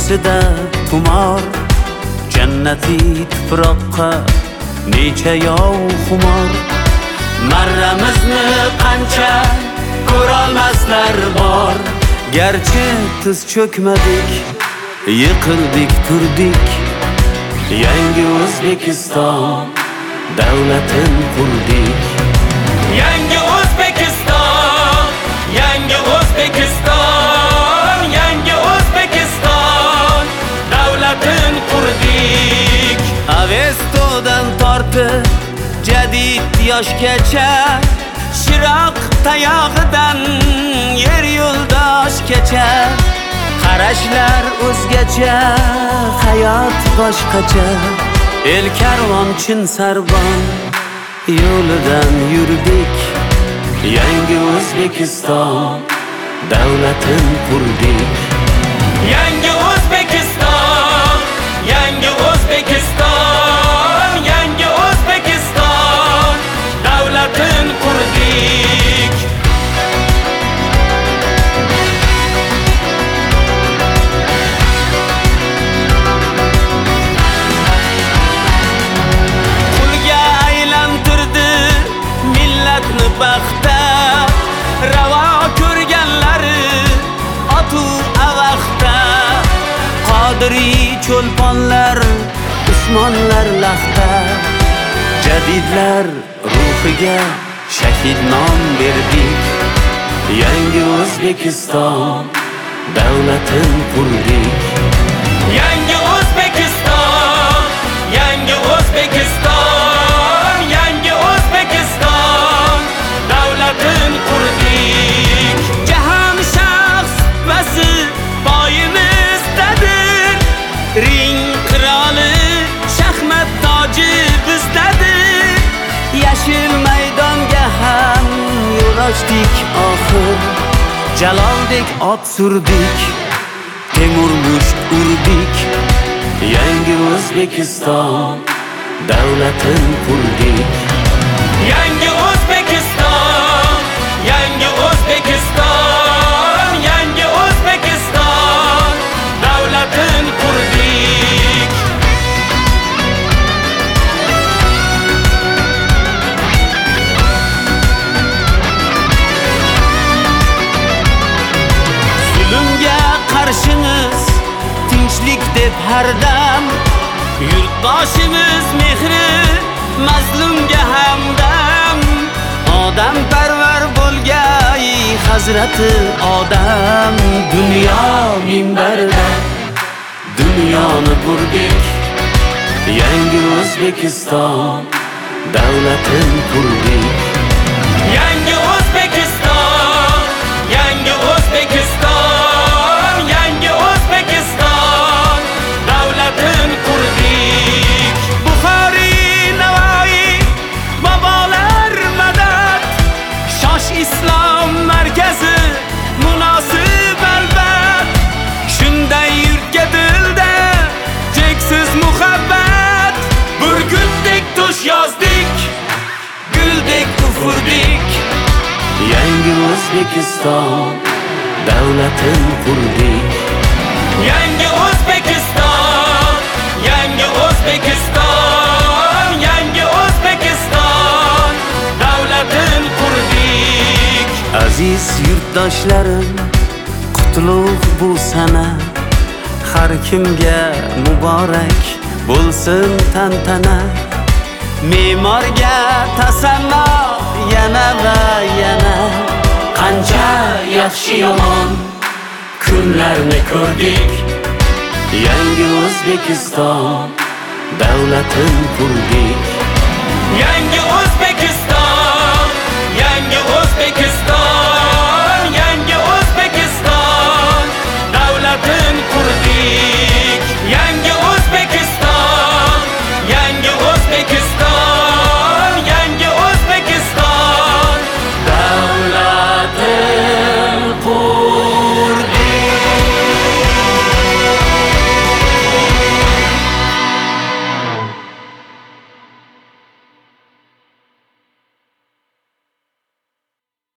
ko'ksida xumor, jannatiy tuproqqa necha yov xumor. Marramizni qancha ko'rolmaslar bor. Garchi tiz cho'kmadik, yiqildik turdik, yangi O'zbekiston davlatin qurdik. Yangi O'zbekiston, yangi O'zbekiston, yangi O'zbekiston davlatin qurdik. Avestodan tortib jadid yoshgacha, Shiroq tayog'idan yer yo'ldoshgacha, qarashlar o'zgacha, hayot boshqacha. El karvon chin sarbon yo'lidan yurdik, yangi O'zbekiston davlatin qurdik. Yangi O'zbekiston, yangi O'zbekiston, yangi O'zbekiston davlatin qurdik. Qulga aylantirdi millatni baxta, ravo ko'rganlari otu avaqda. Qodiriy cho'lponlar, Usmonlar laxta, jadidlar ruhiga shahid nom berdik. Yangi O'zbekiston davlatin qurdik. Yangi O'zbekiston, yangi O'zbekiston, yangi O'zbekiston davlatin qurdik. Jahon shaxs vasi boyimizdadir, ring qiroli shaxmat toji bizdadir. Yashil maydonga ham yo'l ochdik oxir, Jaloldek ot surdik, Temur musht urdik. Yangi O'zbekiston davlatin qurdik. Yangi O'zbekiston, yangi O'zbekiston, yangi O'zbekiston davlatin qurdik. Zulmga qarshimiz tinchlik deb har dam, yurtdoshimiz mehri mazlumga hamdam. Odam parvar bo'lgay Hazrati Odam, dunyo minbarida dunyoni qurdik. Yangi O'zbekiston davlatin qurdik. Yangi O'zbekiston, yangi O'zbekiston, yangi O'zbekiston davlatin qurdik. Buxoriy, Navoiy, bobolar madad, Shosh islom markazi munosib albat. Shunday yurtga dilda cheksiz muhabbat, burgutdek tush yozdik, guldek ufurdik. Yangi O'zbekiston davlatin qurdik. Yangi O'zbekiston, yangi O'zbekiston, yangi O'zbekiston davlatin qurdik. Aziz yurtdoshlarim, qutlug' bu sana, har kimga muborak bo'lsin tantana. Me'morga tasanno yana va yana, qancha yaxshi yomon kunlarni ko'rdik. Yangi O'zbekiston davlatin qurdik. Yangi O'zbekiston, yangi O'zbekiston